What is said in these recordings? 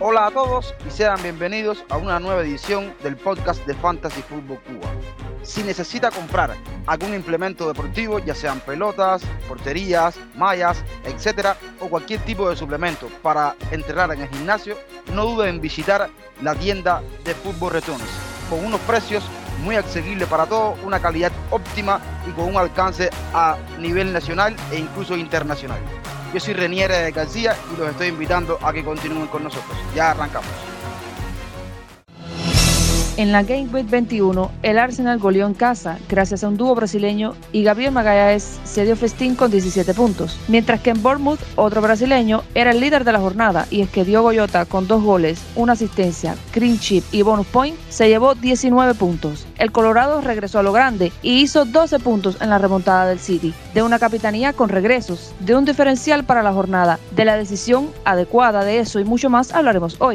Hola a todos y sean bienvenidos a una nueva edición del podcast de Fantasy Football Cuba. Si necesita comprar algún implemento deportivo, ya sean pelotas, porterías, mallas, etcétera, o cualquier tipo de suplemento para entrenar en el gimnasio, no dude en visitar la tienda de Fútbol Returns, con unos precios muy asequibles para todos, una calidad óptima y con un alcance a nivel nacional e incluso internacional. Yo soy Renier García y los estoy invitando a que continúen con nosotros. Ya arrancamos. En la Game Week 21, el Arsenal goleó en casa gracias a un dúo brasileño y Gabriel Magalhães se dio festín con 17 puntos, mientras que en Bournemouth, otro brasileño, era el líder de la jornada y es que Diogo Jota, con 2 goles, una asistencia, clean sheet y bonus point, se llevó 19 puntos. El Colorado regresó a lo grande y hizo 12 puntos en la remontada del City, de una capitanía con regresos, de un diferencial para la jornada, de la decisión adecuada de eso y mucho más hablaremos hoy.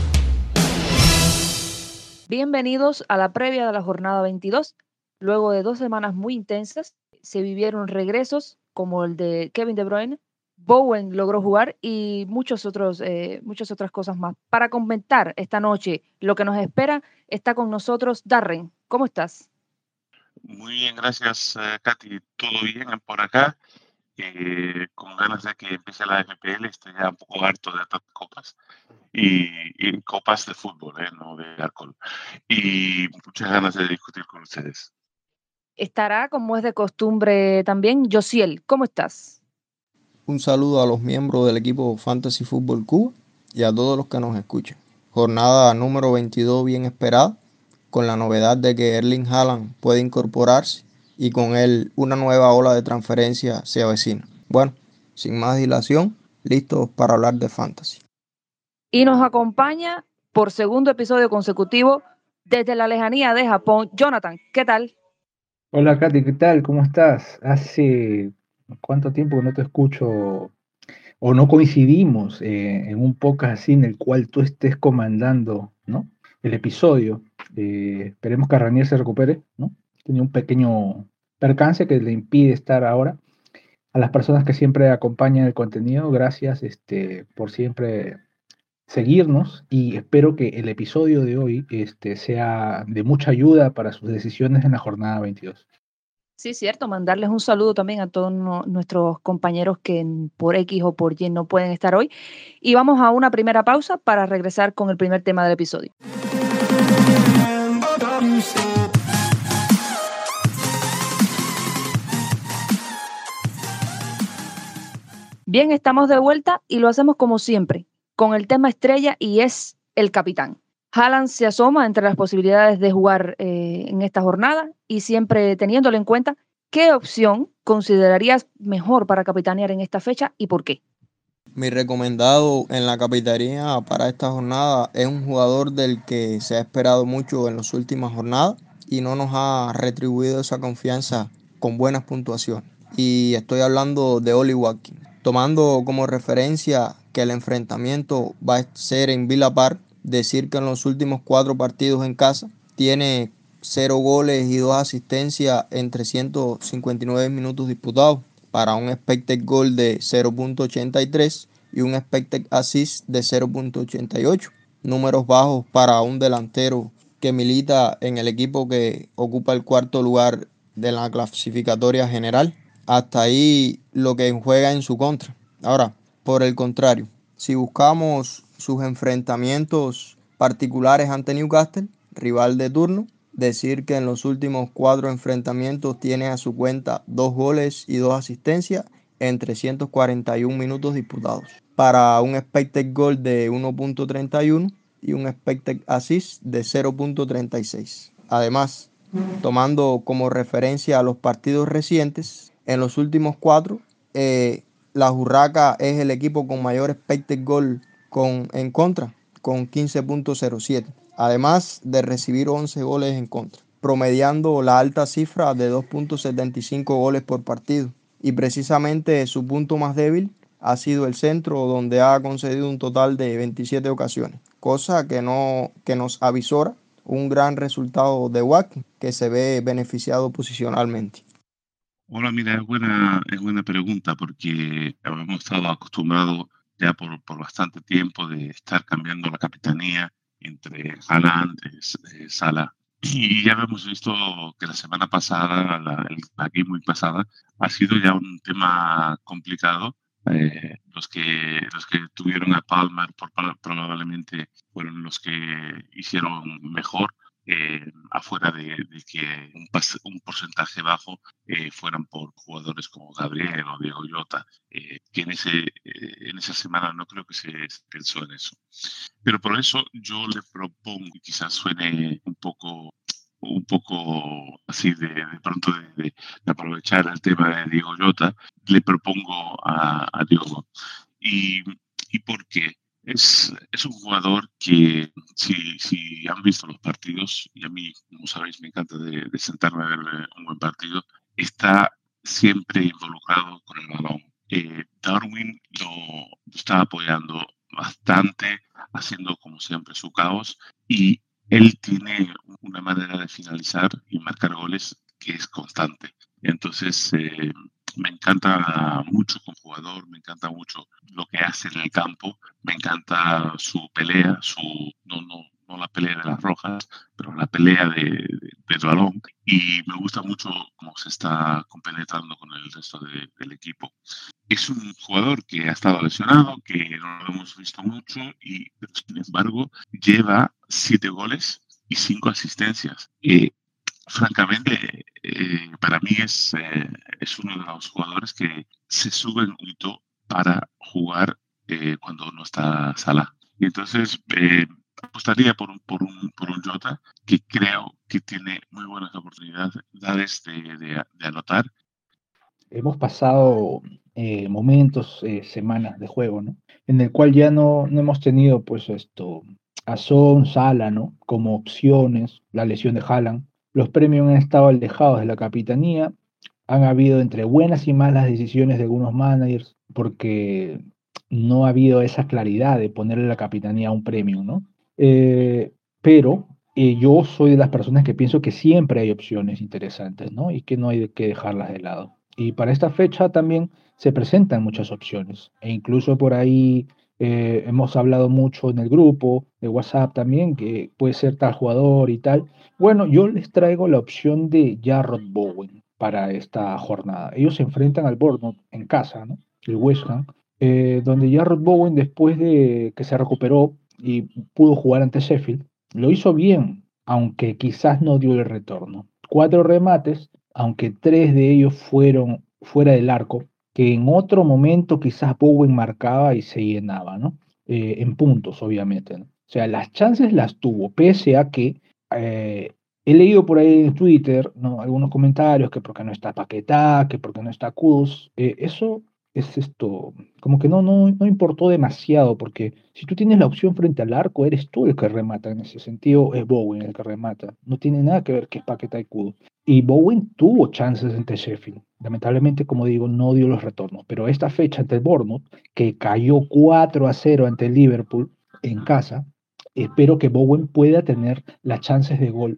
Bienvenidos a la previa de la jornada 22. Luego de 2 semanas muy intensas, se vivieron regresos como el de Kevin De Bruyne, Bowen logró jugar y muchas otras cosas más. Para comentar esta noche lo que nos espera, está con nosotros Darren. ¿Cómo estás? Muy bien, gracias, Katy. Todo bien por acá. Con ganas de que empiece la FPL, estoy ya un poco harto de estas copas. Y copas de fútbol, no de alcohol. Y muchas ganas de discutir con ustedes. Estará, como es de costumbre también, Josiel. ¿Cómo estás? Un saludo a los miembros del equipo Fantasy Football Cuba y a todos los que nos escuchan. Jornada número 22 bien esperada, con la novedad de que Erling Haaland puede incorporarse y con él una nueva ola de transferencia se avecina. Bueno, sin más dilación, listos para hablar de Fantasy. Y nos acompaña por segundo episodio consecutivo desde la lejanía de Japón, Jonathan. ¿Qué tal? Hola Katy, ¿qué tal? ¿Cómo estás? Hace cuánto tiempo que no te escucho o no coincidimos en un podcast así en el cual tú estés comandando, ¿no? El episodio. Esperemos que Ranier se recupere, ¿no? Tenía un pequeño percance que le impide estar ahora. A las personas que siempre acompañan el contenido, gracias por siempre seguirnos y espero que el episodio de hoy sea de mucha ayuda para sus decisiones en la jornada 22. Sí, cierto, mandarles un saludo también a todos nuestros compañeros que por X o por Y no pueden estar hoy. Y vamos a una primera pausa para regresar con el primer tema del episodio. Bien, estamos de vuelta y lo hacemos como siempre, con el tema estrella y es el capitán. Haaland se asoma entre las posibilidades de jugar en esta jornada y siempre teniéndolo en cuenta, ¿qué opción considerarías mejor para capitanear en esta fecha y por qué? Mi recomendado en la capitanía para esta jornada es un jugador del que se ha esperado mucho en las últimas jornadas y no nos ha retribuido esa confianza con buenas puntuaciones. Y estoy hablando de Oli Watkins. Tomando como referencia que el enfrentamiento va a ser en Villa Park, decir que en los últimos 4 partidos en casa tiene 0 goles y 2 asistencias en 359 minutos disputados, para un expected goal de 0.83 y un expected assist de 0.88. Números bajos para un delantero que milita en el equipo que ocupa el 4º lugar de la clasificatoria general. Hasta ahí lo que juega en su contra. Ahora, por el contrario, si buscamos sus enfrentamientos particulares ante Newcastle, rival de turno, decir que en los últimos 4 enfrentamientos tiene a su cuenta 2 goles y 2 asistencias en 341 minutos disputados, para un expected goal de 1.31 y un expected assist de 0.36. Además, tomando como referencia a los partidos recientes, en los últimos 4, la Urraca es el equipo con mayor expected goal en contra, con 15.07. Además de recibir 11 goles en contra, promediando la alta cifra de 2.75 goles por partido. Y precisamente su punto más débil ha sido el centro, donde ha concedido un total de 27 ocasiones, cosa que nos avisora un gran resultado de Watkins, que se ve beneficiado posicionalmente. Hola, mira, es buena pregunta porque hemos estado acostumbrados ya por bastante tiempo de estar cambiando la capitanía entre Haaland, Salah. Y ya hemos visto que la semana pasada, la Game Week pasada, ha sido ya un tema complicado. Los que tuvieron a Palmer probablemente fueron los que hicieron mejor, afuera de que un porcentaje bajo fueran por jugadores como Gabriel o Diego Jota, que en esa semana no creo que se pensó en eso. Pero por eso yo le propongo, y quizás suene un poco así de pronto de aprovechar el tema de Diego Jota, le propongo a Diogo. ¿Y por qué? Es un jugador que, si han visto los partidos, y a mí, como sabéis, me encanta de sentarme a ver un buen partido, está siempre involucrado con el balón. Darwin lo está apoyando bastante, haciendo como siempre su caos, y él tiene una manera de finalizar y marcar goles que es constante. Entonces, me encanta mucho como jugador, me encanta mucho lo que hace en el campo, me encanta su pelea, no la pelea de las rojas, pero la pelea del balón, y me gusta mucho cómo se está compenetrando con el resto del equipo. Es un jugador que ha estado lesionado, que no lo hemos visto mucho, pero sin embargo lleva 7 goles y 5 asistencias. Francamente, para mí es uno de los jugadores que se sube un hito para jugar cuando no está Salah. Y entonces apostaría por un Jota, que creo que tiene muy buenas oportunidades de anotar. Hemos pasado momentos, semanas de juego, ¿no? En el cual ya no hemos tenido, pues, a Son, Salah, ¿no? Como opciones, la lesión de Haaland. Los premios han estado alejados de la capitanía. Han habido entre buenas y malas decisiones de algunos managers, porque no ha habido esa claridad de ponerle la capitanía a un premio, ¿no? Pero yo soy de las personas que pienso que siempre hay opciones interesantes, ¿no? Y que no hay que dejarlas de lado. Y para esta fecha también se presentan muchas opciones. E incluso por ahí hemos hablado mucho en el grupo de WhatsApp también, que puede ser tal jugador y tal. Bueno, yo les traigo la opción de Jarrod Bowen para esta jornada. Ellos se enfrentan al Bournemouth en casa, ¿no? El West Ham, donde Jarrod Bowen, después de que se recuperó y pudo jugar ante Sheffield, lo hizo bien, aunque quizás no dio el retorno. 4 remates, aunque 3 de ellos fueron fuera del arco, que en otro momento quizás Bowen marcaba y se llenaba, ¿no? En puntos, obviamente, ¿no? O sea, las chances las tuvo, pese a que he leído por ahí en Twitter, ¿no? Algunos comentarios que porque no está Paquetá, que porque no está Kudus. Eso es como que no importó demasiado, porque si tú tienes la opción frente al arco, eres tú el que remata. En ese sentido, es Bowen el que remata. No tiene nada que ver que es Paquetá y Kudus. Y Bowen tuvo chances ante Sheffield. Lamentablemente, como digo, no dio los retornos. Pero esta fecha ante el Bournemouth, que cayó 4-0 ante el Liverpool en casa, espero que Bowen pueda tener las chances de gol,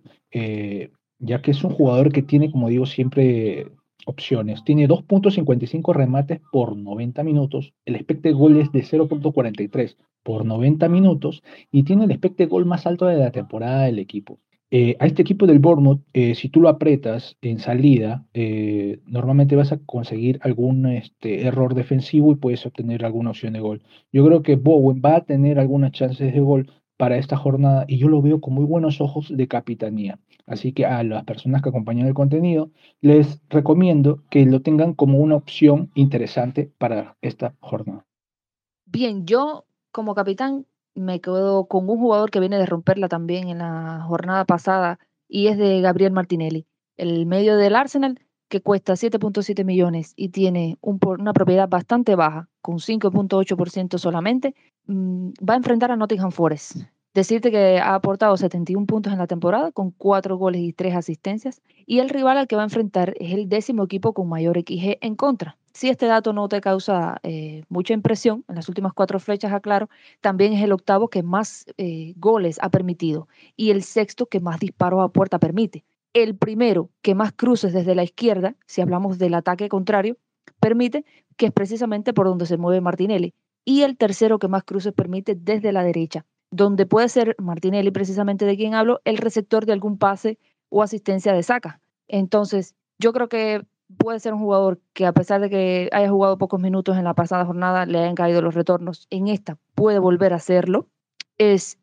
ya que es un jugador que tiene, como digo, siempre opciones. Tiene 2.55 remates por 90 minutos, el expected goal es de 0.43 por 90 minutos y tiene el expected goal más alto de la temporada del equipo. A este equipo del Bournemouth, si tú lo aprietas en salida, normalmente vas a conseguir algún error defensivo y puedes obtener alguna opción de gol. Yo creo que Bowen va a tener algunas chances de gol para esta jornada y yo lo veo con muy buenos ojos de capitanía. Así que a las personas que acompañan el contenido les recomiendo que lo tengan como una opción interesante para esta jornada. Bien, yo como capitán me quedo con un jugador que viene de romperla también en la jornada pasada y es de Gabriel Martinelli, el medio del Arsenal, que cuesta 7.7 millones y tiene una propiedad bastante baja, con 5.8% solamente. Va a enfrentar a Nottingham Forest. Decirte que ha aportado 71 puntos en la temporada con 4 goles y 3 asistencias, y el rival al que va a enfrentar es el 10º equipo con mayor XG en contra. Si este dato no te causa mucha impresión, en las últimas 4 flechas, aclaro, también es el 8º que más goles ha permitido y el 6º que más disparos a puerta permite. El primero que más cruces desde la izquierda, si hablamos del ataque contrario, permite, que es precisamente por donde se mueve Martinelli. y el tercero que más cruces permite desde la derecha, donde puede ser Martinelli, precisamente de quien hablo, el receptor de algún pase o asistencia de Saka. Entonces, yo creo que puede ser un jugador que, a pesar de que haya jugado pocos minutos en la pasada jornada, le hayan caído los retornos. En esta puede volver a hacerlo. Es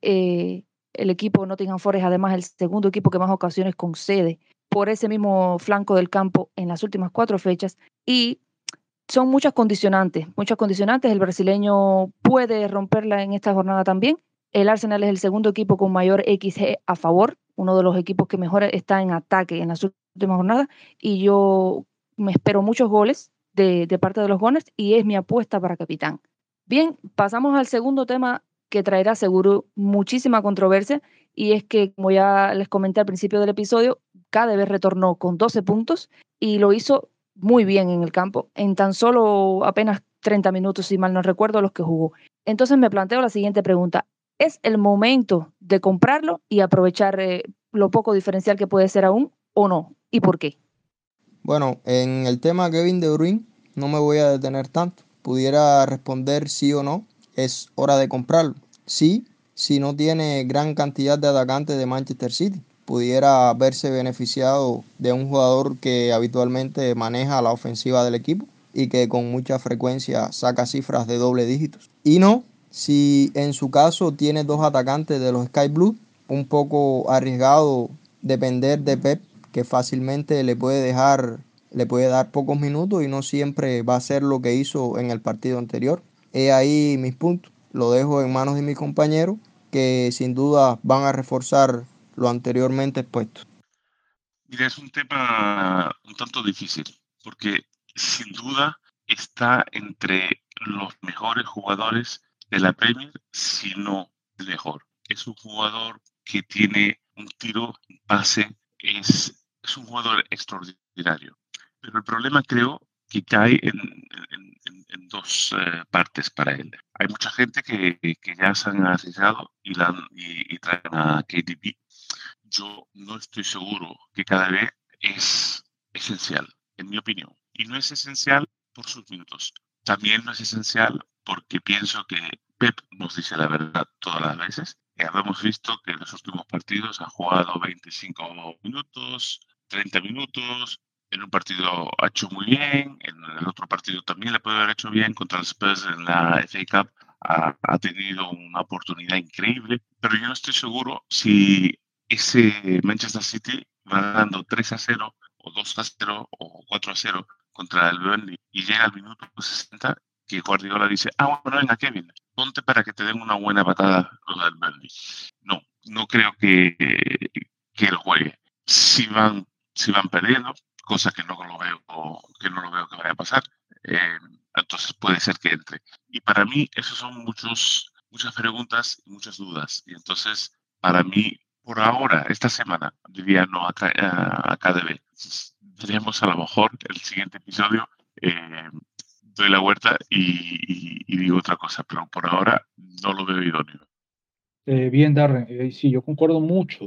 el equipo Nottingham Forest, además, el segundo equipo que más ocasiones concede por ese mismo flanco del campo en las últimas 4 fechas. Y son muchas condicionantes. El brasileño puede romperla en esta jornada también. El Arsenal es el segundo equipo con mayor XG a favor, uno de los equipos que mejor está en ataque en las últimas jornadas, y yo me espero muchos goles de parte de los Gunners y es mi apuesta para capitán. Bien, pasamos al segundo tema que traerá seguro muchísima controversia, y es que, como ya les comenté al principio del episodio, KDB retornó con 12 puntos y lo hizo muy bien en el campo, en tan solo apenas 30 minutos, si mal no recuerdo, los que jugó. Entonces me planteo la siguiente pregunta. ¿Es el momento de comprarlo y aprovechar lo poco diferencial que puede ser aún, o no? ¿Y por qué? Bueno, en el tema Kevin De Bruyne no me voy a detener tanto. Pudiera responder sí o no. Es hora de comprarlo. Sí, si no tiene gran cantidad de atacantes de Manchester City. Pudiera verse beneficiado de un jugador que habitualmente maneja la ofensiva del equipo y que con mucha frecuencia saca cifras de doble dígitos. Y no, si en su caso tiene 2 atacantes de los Sky Blues, un poco arriesgado depender de Pep, que fácilmente le puede dar pocos minutos y no siempre va a hacer lo que hizo en el partido anterior. He ahí mis puntos. Lo dejo en manos de mis compañeros, que sin duda van a reforzar lo anteriormente expuesto. Mira, es un tema un tanto difícil, porque sin duda está entre los mejores jugadores de la Premier, si no el mejor. Es un jugador que tiene un tiro, un pase, es un jugador extraordinario. Pero el problema creo que cae en 2 partes para él. Hay mucha gente que ya se han arriesgado y traen a KDB. Yo no estoy seguro que cada vez es esencial, en mi opinión. Y no es esencial por sus minutos. También no es esencial porque pienso que Pep nos dice la verdad todas las veces. Hemos visto que en los últimos partidos ha jugado 25 minutos, 30 minutos. En un partido ha hecho muy bien, en el otro partido también le puede haber hecho bien. Contra los Spurs en la FA Cup ha tenido una oportunidad increíble. Pero yo no estoy seguro si ese Manchester City va ganando 3-0 o 2-0 o 4-0 contra el Burnley y llega al minuto 60 que Guardiola dice, bueno, venga Kevin, ponte para que te den una buena patada los del Burnley. No creo que él juegue. Si van perdiendo, cosa que no lo veo que vaya a pasar, entonces puede ser que entre. Y para mí, esos son muchas preguntas y muchas dudas. Y entonces, para mí, por ahora, esta semana, diría no a KDB. Veremos a lo mejor el siguiente episodio, doy la vuelta y digo otra cosa, pero por ahora no lo veo idóneo. Bien, Darren, sí, yo concuerdo mucho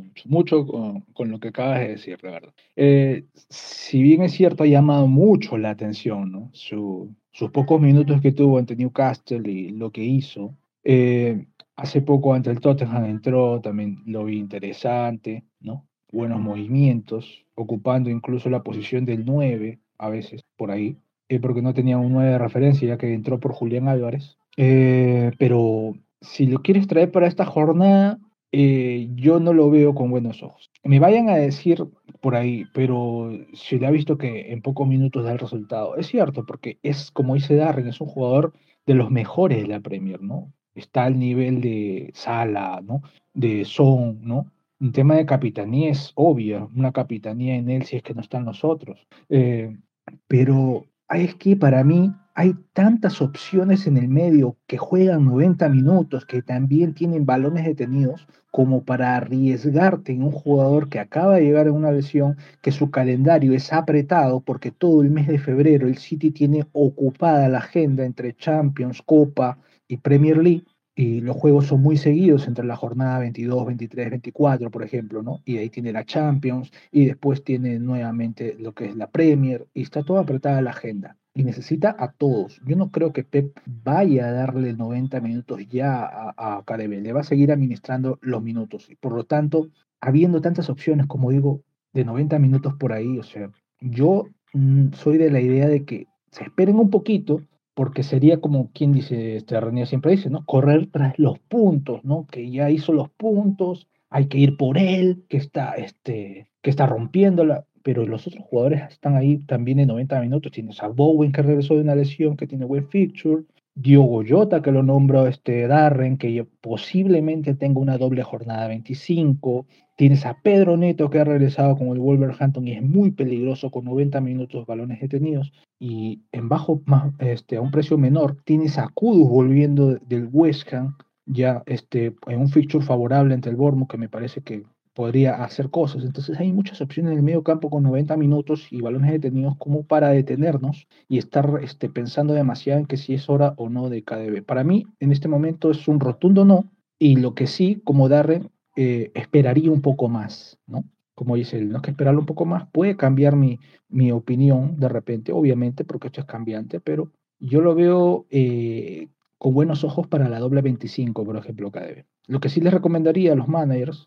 con lo que acabas de decir, la verdad. Si bien es cierto, ha llamado mucho la atención, ¿no? Sus pocos minutos que tuvo ante Newcastle y lo que hizo. Hace poco ante el Tottenham entró, también lo vi interesante, ¿no? Buenos movimientos, ocupando incluso la posición del 9, a veces, por ahí, porque no tenía un 9 de referencia, ya que entró por Julián Álvarez. Pero si lo quieres traer para esta jornada, yo no lo veo con buenos ojos. Me vayan a decir por ahí, pero se le ha visto que en pocos minutos da el resultado. Es cierto, porque es, como dice Darren, es un jugador de los mejores de la Premier, ¿no? Está al nivel de Salah, ¿no? De Son, ¿no? Un tema de capitanía es obvio, una capitanía en él si es que no están los otros. Pero es que para mí hay tantas opciones en el medio que juegan 90 minutos, que también tienen balones detenidos, como para arriesgarte en un jugador que acaba de llegar a una lesión, que su calendario es apretado, porque todo el mes de febrero el City tiene ocupada la agenda entre Champions, Copa y Premier League. Y los juegos son muy seguidos entre la jornada 22, 23, 24, por ejemplo, ¿no? Y ahí tiene la Champions y después tiene nuevamente lo que es la Premier y está toda apretada la agenda. y necesita a todos. Yo no creo que Pep vaya a darle 90 minutos ya a KDB, le va a seguir administrando los minutos. Y por lo tanto, habiendo tantas opciones, como digo, de 90 minutos por ahí, o sea, yo soy de la idea de que se esperen un poquito, porque sería como quien dice, René siempre dice, ¿no? Correr tras los puntos, ¿no? Que ya hizo los puntos, hay que ir por él, que está rompiéndola, pero los otros jugadores están ahí también en 90 minutos. Tienes a Bowen que regresó de una lesión, que tiene buen fixture, Diogo Jota que lo nombró Darren, que posiblemente tenga una doble jornada 25. Tienes a Pedro Neto que ha regresado con el Wolverhampton y es muy peligroso con 90 minutos balones detenidos. Y en a un precio menor, tienes a Kudus volviendo del West Ham, ya en un fixture favorable entre el Bournemouth, que me parece que podría hacer cosas. Entonces hay muchas opciones en el medio campo con 90 minutos y balones detenidos como para detenernos y estar pensando demasiado en que si es hora o no de KDB. Para mí, en este momento es un rotundo no, y lo que sí, como Darren, esperaría un poco más, ¿no? Como dice él, no es que esperarlo un poco más, puede cambiar mi opinión de repente, obviamente, porque esto es cambiante, pero yo lo veo con buenos ojos para la doble 25, por ejemplo, KDB. Lo que sí les recomendaría a los managers,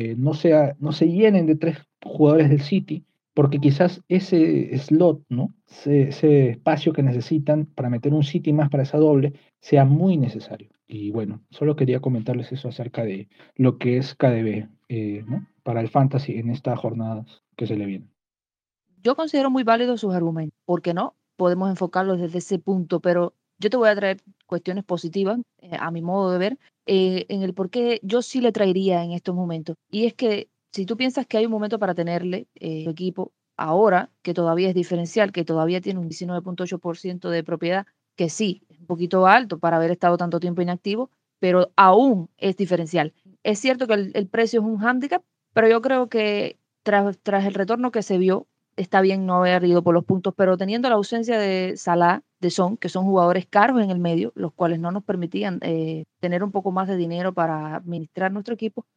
no se llenen de 3 jugadores del City, porque quizás ese slot, ¿no? Ese espacio que necesitan para meter un City más para esa doble, sea muy necesario. Y bueno, solo quería comentarles eso acerca de lo que es KDB, ¿no? Para el fantasy en estas jornadas que se le vienen. Yo considero muy válidos sus argumentos, porque no podemos enfocarlos desde ese punto, pero yo te voy a traer cuestiones positivas, a mi modo de ver, en el por qué yo sí le traería en estos momentos. Y es que si tú piensas que hay un momento para tenerle tu equipo ahora, que todavía es diferencial, que todavía tiene un 19.8% de propiedad, que sí, es un poquito alto para haber estado tanto tiempo inactivo, pero aún es diferencial. Es cierto que el precio es un hándicap, pero yo creo que tras el retorno que se vio, está bien no haber ido por los puntos, pero teniendo la ausencia de Salah, de Son, que son jugadores caros en el medio, los cuales no nos permitían tener un poco más de dinero para administrar nuestro equipo,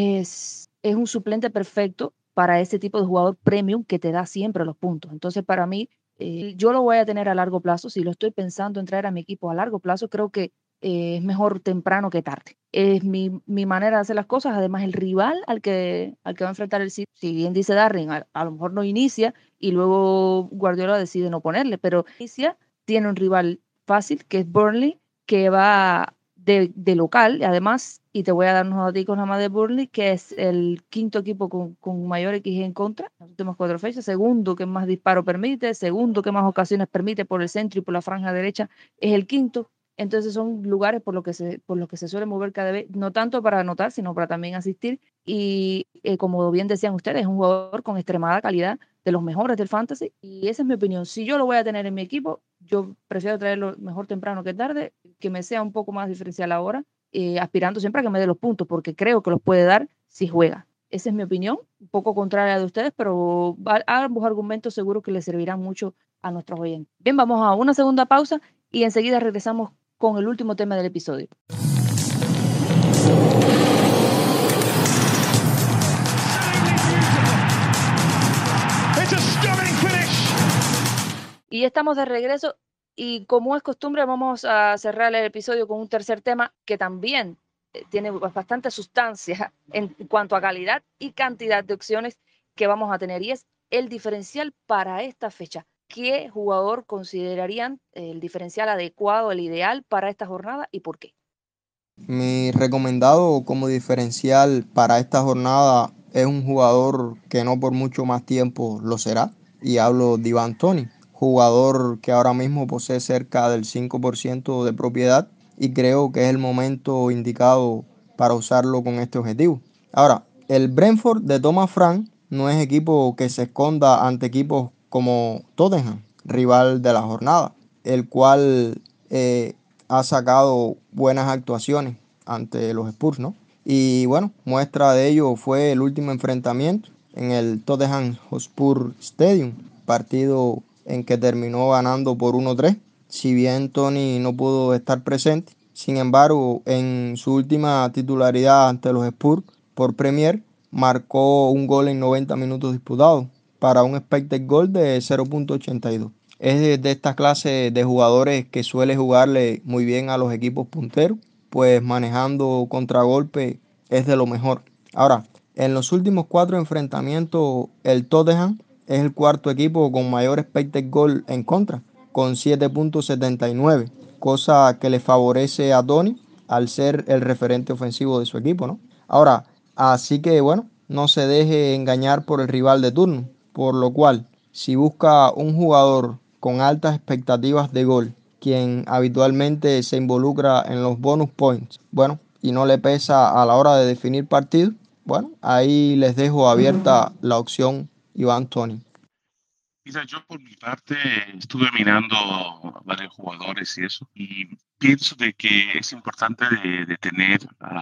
es un suplente perfecto para ese tipo de jugador premium que te da siempre los puntos. Entonces, para mí, yo lo voy a tener a largo plazo. Si lo estoy pensando en traer a mi equipo a largo plazo, creo que es mejor temprano que tarde. Es mi manera de hacer las cosas. Además, el rival al que va a enfrentar el City, si bien dice Darren, a lo mejor no inicia y luego Guardiola decide no ponerle, pero inicia, tiene un rival fácil que es Burnley, que va de local, y además, y te voy a dar unos datos nada más de Burnley, que es el quinto equipo con mayor XG en contra en las últimas 4 fechas, segundo que más disparo permite, segundo que más ocasiones permite por el centro y por la franja derecha, es el quinto. Entonces son lugares por los que se suele mover KDB, no tanto para anotar, sino para también asistir. Y como bien decían ustedes, es un jugador con extremada calidad, de los mejores del fantasy. Y esa es mi opinión. Si yo lo voy a tener en mi equipo, yo prefiero traerlo mejor temprano que tarde, que me sea un poco más diferencial ahora, aspirando siempre a que me dé los puntos, porque creo que los puede dar si juega. Esa es mi opinión, un poco contraria de ustedes, pero ambos argumentos seguro que les servirán mucho a nuestros oyentes. Bien, vamos a una segunda pausa y enseguida regresamos con el último tema del episodio. Y estamos de regreso y como es costumbre vamos a cerrar el episodio con un tercer tema que también tiene bastante sustancia en cuanto a calidad y cantidad de opciones que vamos a tener, y es el diferencial para esta fecha. ¿Qué jugador considerarían el diferencial adecuado, el ideal para esta jornada y por qué? Mi recomendado como diferencial para esta jornada es un jugador que no por mucho más tiempo lo será, y hablo de Ivan Toney, jugador que ahora mismo posee cerca del 5% de propiedad y creo que es el momento indicado para usarlo con este objetivo. Ahora, el Brentford de Thomas Frank no es equipo que se esconda ante equipos como Tottenham, rival de la jornada, el cual ha sacado buenas actuaciones ante los Spurs, ¿no? Y bueno, muestra de ello fue el último enfrentamiento en el Tottenham Hotspur Stadium, partido en que terminó ganando por 1-3. Si bien Toney no pudo estar presente, sin embargo, en su última titularidad ante los Spurs por Premier, marcó un gol en 90 minutos disputados para un expected goal de 0.82. Es de esta clase de jugadores que suele jugarle muy bien a los equipos punteros, pues manejando contragolpe es de lo mejor. Ahora, en los últimos 4 enfrentamientos, el Tottenham es el cuarto equipo con mayor expected goal en contra, con 7.79, cosa que le favorece a Tony al ser el referente ofensivo de su equipo, ¿no? Ahora, así que bueno, no se deje engañar por el rival de turno, por lo cual, si busca un jugador con altas expectativas de gol, quien habitualmente se involucra en los bonus points, bueno, y no le pesa a la hora de definir partido, bueno, ahí les dejo abierta la opción Iván Toney. Mira, yo por mi parte estuve mirando a varios jugadores y eso, y pienso de que es importante de tener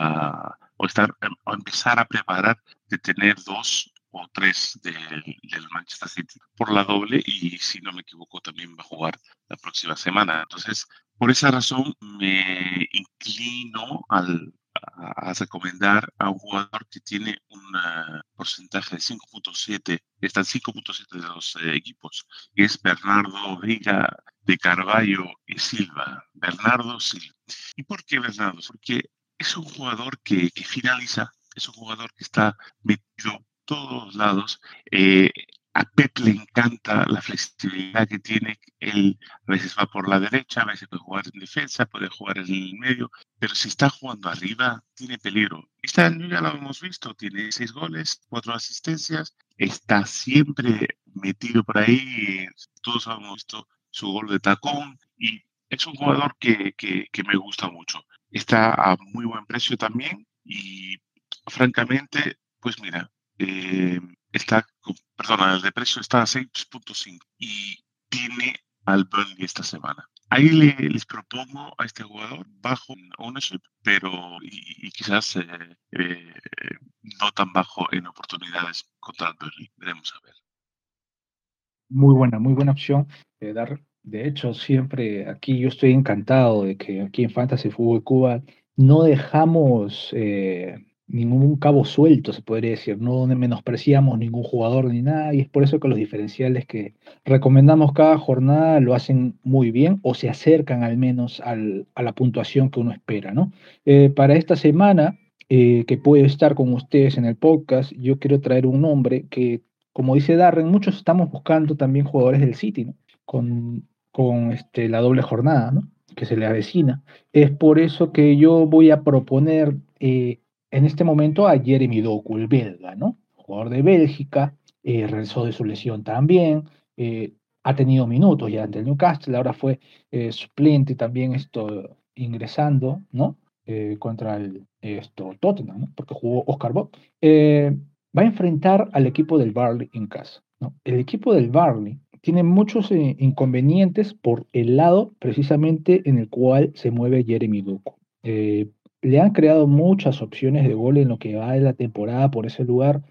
o empezar a preparar de tener 2 o 3 del Manchester City por la doble, y si no me equivoco también va a jugar la próxima semana. Entonces, por esa razón me inclino a recomendar a un jugador que tiene un porcentaje de 5.7, están 5.7 de los equipos, que es Bernardo Veiga de Carvalho y Silva. Bernardo Silva. ¿Y por qué Bernardo? Porque es un jugador que finaliza, es un jugador que está metido todos lados. A Pep le encanta la flexibilidad que tiene. Él a veces va por la derecha, a veces puede jugar en defensa, puede jugar en el medio, pero si está jugando arriba, tiene peligro. Este año ya lo hemos visto, tiene 6 goles, 4 asistencias, está siempre metido por ahí. Todos hemos visto su gol de tacón y es un jugador que me gusta mucho. Está a muy buen precio también y francamente, pues mira, el de precio está a 6.5 y tiene al Burnley esta semana. Ahí les propongo a este jugador bajo ownership, pero y quizás no tan bajo en oportunidades contra el Burnley. Veremos a ver. Muy buena opción de dar. De hecho, siempre aquí yo estoy encantado de que aquí en Fantasy Fútbol Cuba no dejamos ningún cabo suelto, se podría decir, no menospreciamos ningún jugador ni nada, y es por eso que los diferenciales que recomendamos cada jornada lo hacen muy bien o se acercan al menos a la puntuación que uno espera, ¿no? Para esta semana, que puede estar con ustedes en el podcast, yo quiero traer un nombre que, como dice Darren, muchos estamos buscando también jugadores del City, ¿no? Con la doble jornada, ¿no? Que se le avecina. Es por eso que yo voy a proponer en este momento a Jeremy Doku, el belga, ¿no? Jugador de Bélgica, regresó de su lesión también, ha tenido minutos ya ante el Newcastle, ahora fue suplente también ingresando, ¿no? Contra el Tottenham, ¿no? Porque jugó Oscar Bob. Va a enfrentar al equipo del Burnley en casa, ¿no? El equipo del Burnley tiene muchos inconvenientes por el lado precisamente en el cual se mueve Jeremy Doku. Le han creado muchas opciones de gol en lo que va de la temporada por ese lugar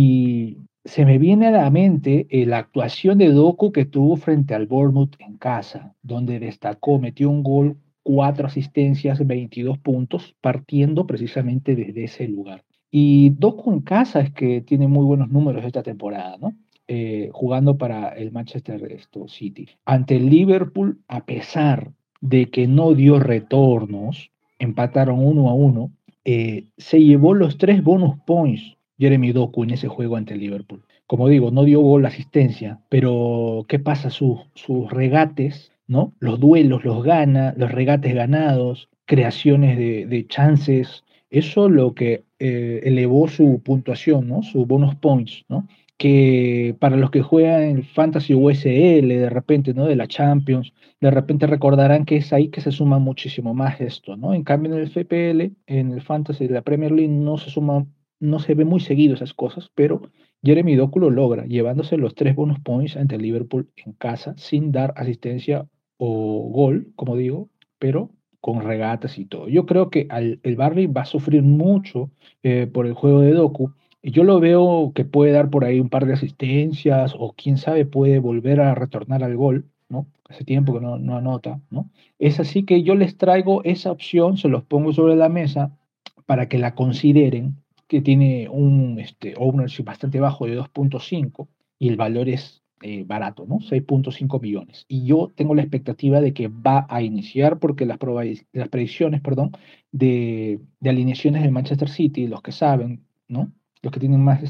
y se me viene a la mente la actuación de Doku que tuvo frente al Bournemouth en casa, donde destacó, metió un gol, 4 asistencias, 22 puntos, partiendo precisamente desde ese lugar. Y Doku en casa es que tiene muy buenos números esta temporada, ¿no? Jugando para el Manchester City. Ante el Liverpool, a pesar de que no dio retornos, empataron 1-1, se llevó los 3 bonus points Jeremy Doku en ese juego ante el Liverpool. Como digo, no dio gol, asistencia, pero ¿qué pasa? Sus regates, ¿no? Los duelos los gana, los regates ganados, creaciones de chances, eso lo que elevó su puntuación, ¿no? Su bonus points, ¿no? Que para los que juegan en el Fantasy USL, de repente, ¿no? De la Champions, de repente recordarán que es ahí que se suma muchísimo más esto, ¿no? En cambio, en el FPL, en el Fantasy de la Premier League, no se suma, no se ve muy seguido esas cosas, pero Jeremy Doku lo logra, llevándose los 3 bonus points ante el Liverpool en casa, sin dar asistencia o gol, como digo, pero con regatas y todo. Yo creo que el Barley va a sufrir mucho por el juego de Doku. Y yo lo veo que puede dar por ahí un par de asistencias o quién sabe puede volver a retornar al gol, ¿no? Hace tiempo que no anota, ¿no? Es así que yo les traigo esa opción, se los pongo sobre la mesa para que la consideren, que tiene un ownership bastante bajo de 2.5 y el valor es barato, ¿no? 6.5 millones. Y yo tengo la expectativa de que va a iniciar porque las predicciones, perdón, de alineaciones del Manchester City, los que saben, ¿no? Los que tienen más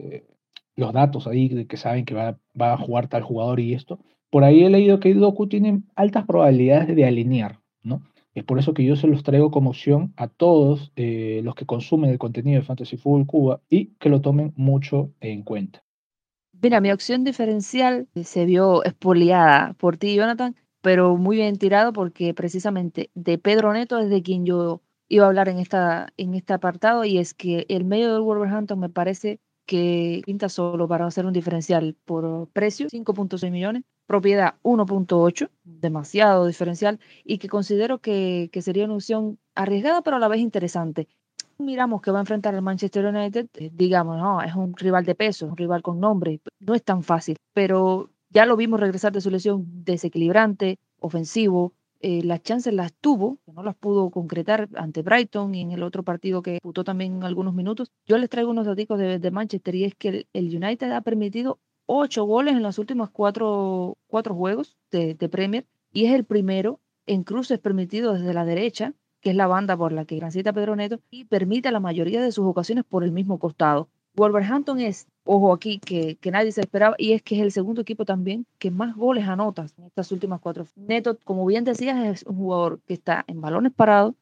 los datos ahí de que saben que va a jugar tal jugador y esto. Por ahí he leído que Doku tiene altas probabilidades de alinear, ¿no? Es por eso que yo se los traigo como opción a todos los que consumen el contenido de Fantasy Football Cuba y que lo tomen mucho en cuenta. Mira, mi opción diferencial se vio expoliada por ti, Jonathan, pero muy bien tirado porque precisamente de Pedro Neto es de quien yo iba a hablar en este apartado, y es que el medio del Wolverhampton me parece que pinta solo para hacer un diferencial por precio, 5.6 millones, propiedad 1.8, demasiado diferencial, y que considero que sería una opción arriesgada pero a la vez interesante. Miramos que va a enfrentar al Manchester United, digamos, no, es un rival de peso, un rival con nombre, no es tan fácil, pero ya lo vimos regresar de su lesión, desequilibrante, ofensivo, las chances las tuvo, no las pudo concretar ante Brighton y en el otro partido que disputó también algunos minutos. Yo les traigo unos datos de Manchester, y es que el United ha permitido 8 goles en los últimos 4 juegos de Premier, y es el primero en cruces permitidos desde la derecha, que es la banda por la que transita Pedro Neto, y permite la mayoría de sus ocasiones por el mismo costado. Wolverhampton es, ojo aquí, que nadie se esperaba, y es que es el segundo equipo también que más goles anota en estas últimas 4. Neto, como bien decías, es un jugador que está en balones parados,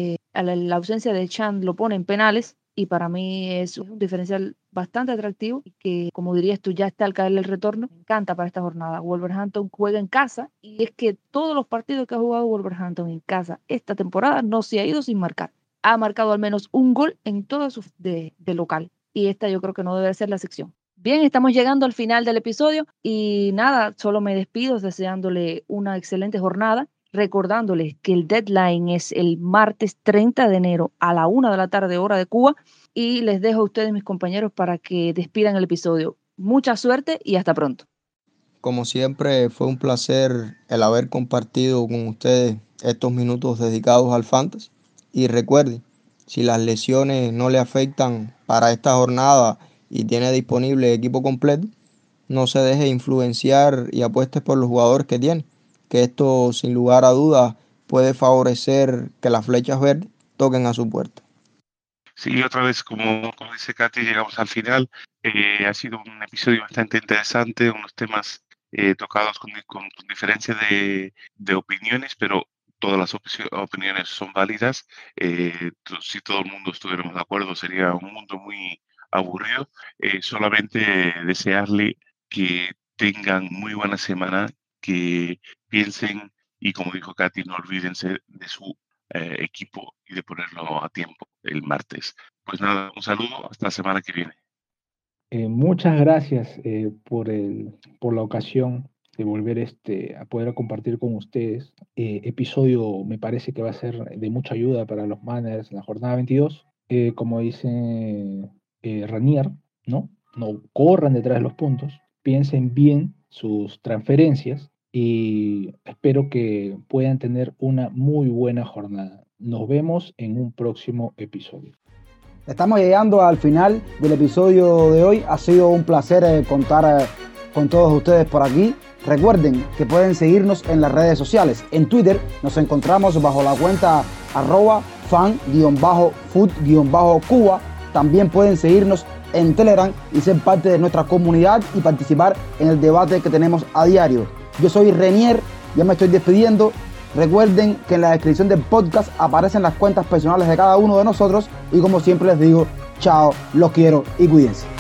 la ausencia de Chan lo pone en penales, y para mí es un diferencial bastante atractivo y que, como dirías tú, ya está al caerle el retorno. Me encanta para esta jornada. Wolverhampton juega en casa, y es que todos los partidos que ha jugado Wolverhampton en casa esta temporada no se ha ido sin marcar. Ha marcado al menos un gol en todos sus de local, y esta yo creo que no debe ser la excepción. Bien, estamos llegando al final del episodio y nada, solo me despido deseándole una excelente jornada, recordándoles que el deadline es el martes 30 de enero a la 1 de la tarde, hora de Cuba, y les dejo a ustedes, mis compañeros, para que despidan el episodio. Mucha suerte y hasta pronto. Como siempre, fue un placer el haber compartido con ustedes estos minutos dedicados al Fantasy. Y recuerden, si las lesiones no le afectan para esta jornada y tiene disponible equipo completo, no se deje influenciar y apueste por los jugadores que tiene, que esto sin lugar a dudas puede favorecer que las flechas verdes toquen a su puerta. Sí, otra vez, como dice Katy, llegamos al final. Ha sido un episodio bastante interesante, unos temas tocados con diferencia de opiniones, pero todas las opiniones son válidas. Si todo el mundo estuviéramos de acuerdo, sería un mundo muy aburrido. Solamente desearle que tengan muy buena semana, que piensen y, como dijo Katy, no olvídense de su equipo y de ponerlo a tiempo el martes. Pues nada, un saludo, hasta la semana que viene. Muchas gracias por la ocasión de volver a poder compartir con ustedes. Episodio me parece que va a ser de mucha ayuda para los managers en la jornada 22. Como dice Ranier, ¿no? No corran detrás de los puntos, piensen bien sus transferencias y espero que puedan tener una muy buena jornada. Nos vemos en un próximo episodio. Estamos llegando al final del episodio de hoy. Ha sido un placer contar con todos ustedes por aquí. Recuerden que pueden seguirnos en las redes sociales. En Twitter nos encontramos bajo la cuenta @fan_food_cuba. También pueden seguirnos en Telegram y ser parte de nuestra comunidad y participar en el debate que tenemos a diario. Yo soy Renier, ya me estoy despidiendo. Recuerden que en la descripción del podcast aparecen las cuentas personales de cada uno de nosotros y, como siempre les digo, chao, los quiero y cuídense.